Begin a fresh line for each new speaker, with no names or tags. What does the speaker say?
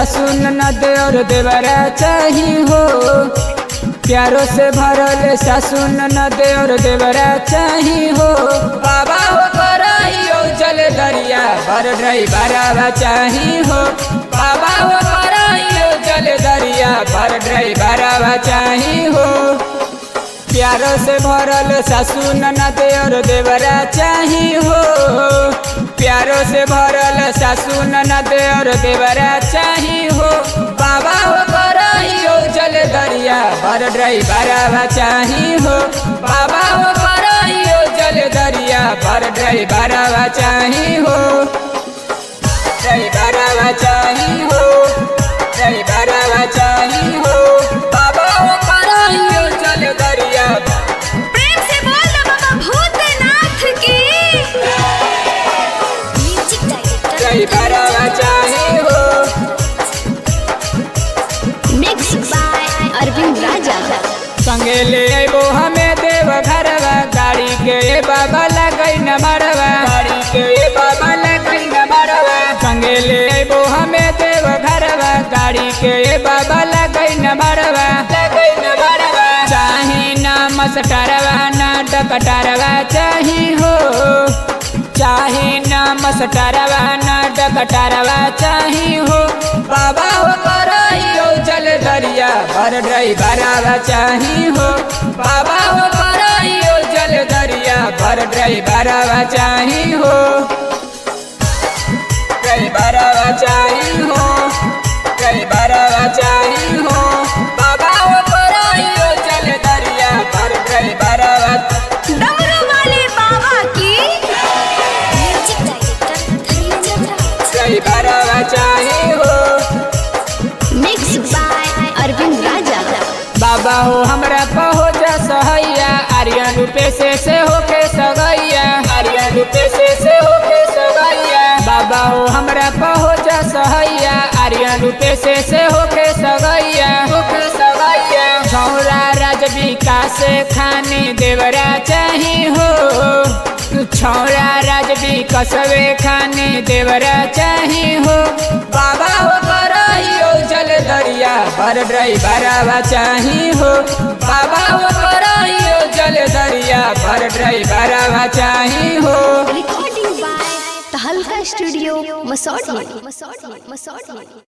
सासू ननद और देवरा चाही हो। प्यारों से भरल सासू ननद और देवरा चाही हो। बाबा हो कराइयो जल दरिया भर ड्राइवरवा चाही हो। बाबा हो कराइयो जल दरिया भर ड्राइवरवा चाही हो। प्यारों से भरल सासू ननद और देवरा चाही हो। प्यारों से भरल सासू ननद और देवरा चाही हो। बाबा हो कराइयो जल दरिया भर ड्राइवरवा चाही हो। बाबा हो कराइयो जल दरिया भर ड्राइवरवा चाही हो। ड्राइवरवा चाही हो। ड्राइवरवा चाही हो। बाबा हो कराइयो जल दरिया।
प्रेम से बोल दो बाबा भूतनाथ की।
ड्राइवरवा चाही हो।
Mix by Arvind Raja.
संगे ले आइबो हमें देव घरवा। गाड़ी के बाबा लगई न मरवा। गाड़ी के बाबा लगई न मरवा। संगे ले आइबो हमें देव घरवा। गाड़ी के बाबा लगई न मरवा। लगई न मरवा। चाही ना मस्टरवा ना डकटरवा चाही हो। चाही ना मस्टरवा ना डकटरवा चाही हो। बाबा हो कराइयो जल दरिया भर ड्राइवरवा चाही हो। बाबा हो कराइयो जल दरिया भर ड्राइवरवा चाही हो। ड्राइवरवा चाही हो। ड्राइवरवा चाही हो। बाबा हो कराइयो जल दरिया भर ड्राइवरवा।
डमरू वाले बाबा की।
ड्राइवरवा चाही हो।
Mix by Arvind Raja.
बाबा हो हमरा कहो जा सहैया। आर्यन रूपे से होके सगैया। आर्यन रूपे से होके सगैया। बाबा हो हमरा कहो जा सहैया। आर्यन रूपे से होके सगैया। होके सगैया। छौरा राज विकास खानी देवरा चाही हो। छौरा राज विकासवे खानी देवरा चाही हो। बाबा हो कराइयो जल दरिया भर ड्राइवरवा चाही हो। बाबा हो कराइयो जल दरिया भर ड्राइवरवा चाही हो।
Recording by Tahalka studio Masaurhi.